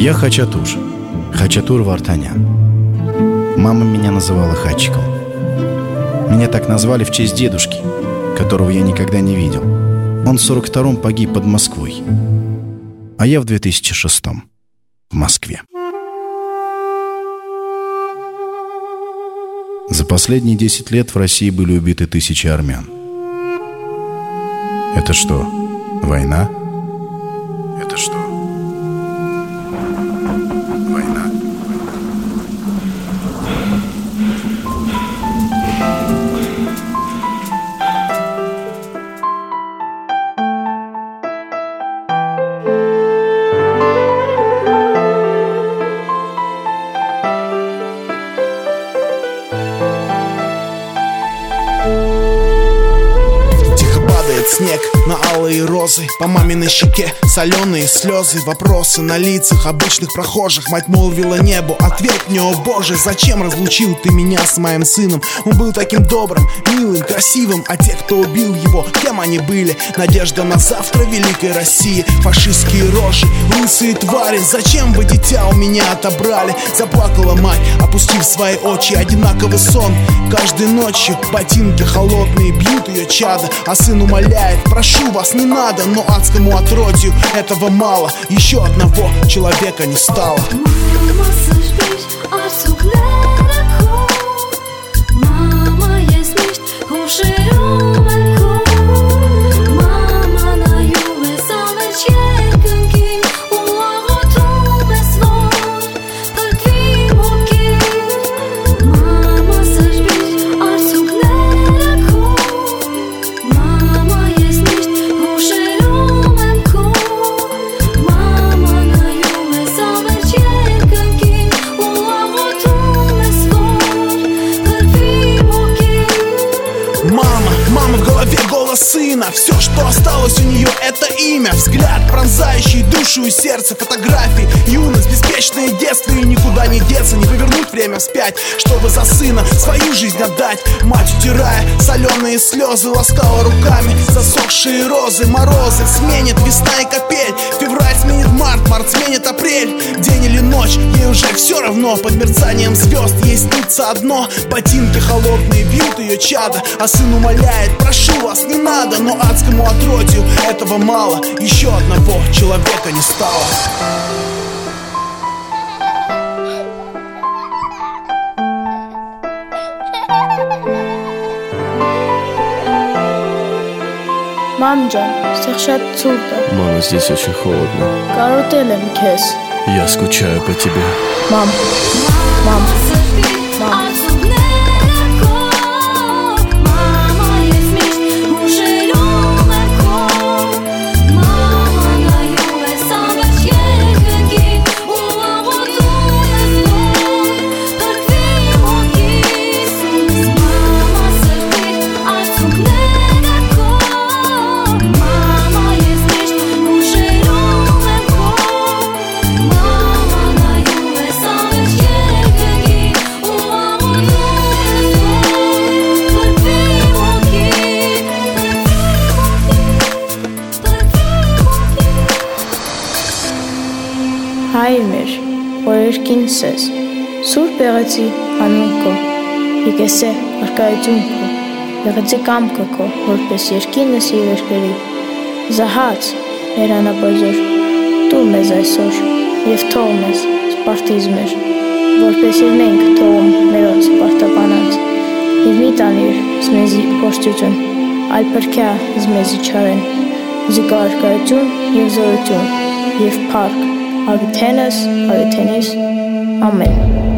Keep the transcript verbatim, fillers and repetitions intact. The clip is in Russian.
Я Хачатур, Хачатур Вартанян. Мама меня называла Хачиком. Меня так назвали в честь дедушки, которого я никогда не видел. Он в сорок втором погиб под Москвой, а я в две тысячи шестом в Москве. За последние десять лет в России были убиты тысячи армян. Это что, война? Это что? Война? Снег на алые розы, по маминой щеке соленые слезы. Вопросы на лицах обычных прохожих. Мать молвила небу: ответь мне, о Боже, зачем разлучил ты меня с моим сыном? Он был таким добрым, милым, красивым. А те, кто убил его, кем они были? Надежда на завтра великой России. Фашистские рожи, лысые твари, зачем вы дитя у меня отобрали? Заплакала мать, опустив свои очи. Одинаковый сон каждой ночью. Ботинки холодные бьют ее чадо, а сын умоляет: прошу вас, не надо. Но адскому отродью этого мало. Еще одного человека не стало. Сына. Все, что осталось у нее, это имя. Взгляд, пронзающий душу и сердце. Фотографии, юность, беспечное детство. И никуда не деться, не повернуть время вспять, чтобы за сына свою жизнь отдать. Мать, утирая соленые слезы, ласкала руками засохшие розы. Морозы сменит весна и капель. Февраль сменит март, март сменит апрель. День или ночь, ей уже все равно. Под мерцанием звезд ей снится одно. Ботинки холодные бьют ее чадо, а сын умоляет: прошу вас, не надо. Но адскому отродью этого мало. Еще одного человека не стало. Мамджан, сейчас цурда. Мама, здесь очень холодно. Каротелем кес. Я скучаю по тебе. Мам, мам, мам. Հայր որ երկինս ես, սուրբ եղեցի անուն քո, եկեսե արկայություն քո, եղեցի կամքը քո, որպես երկինս իր երկրի, զահաց երանաբազոր, տուր մեզ այսօր և թող մեզ սպարտիզ մեր, որպես և մենք թողում մերոց սպարտաբանած, և մի տանիր զմեզի փորձություն, այլ պրքյա զմեզի չարեն, զիկա արկայություն և զորություն, և պարկ, Ագիթենս, ագիթենիս, ամեն։